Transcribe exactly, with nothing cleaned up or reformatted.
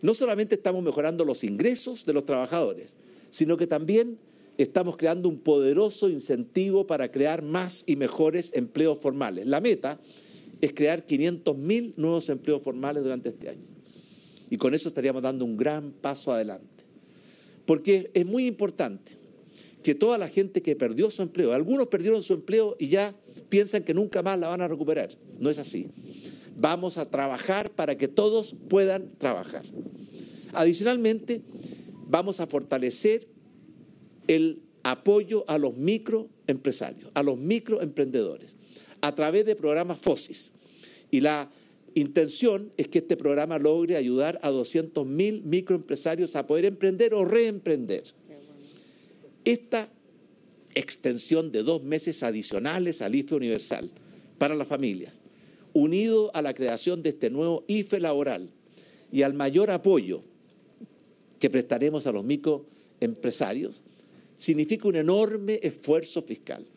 no solamente estamos mejorando los ingresos de los trabajadores, sino que también estamos creando un poderoso incentivo para crear más y mejores empleos formales. La meta es crear quinientos mil nuevos empleos formales durante este año. Y con eso estaríamos dando un gran paso adelante. Porque es muy importante que toda la gente que perdió su empleo, algunos perdieron su empleo y ya piensan que nunca más la van a recuperar. No es así. Vamos a trabajar para que todos puedan trabajar. Adicionalmente, vamos a fortalecer el apoyo a los microempresarios, a los microemprendedores, a través de programas FOSIS. Y la intención es que este programa logre ayudar a doscientos mil microempresarios a poder emprender o reemprender. Esta extensión de dos meses adicionales al I F E universal para las familias, unido a la creación de este nuevo I F E laboral y al mayor apoyo que prestaremos a los microempresarios, significa un enorme esfuerzo fiscal.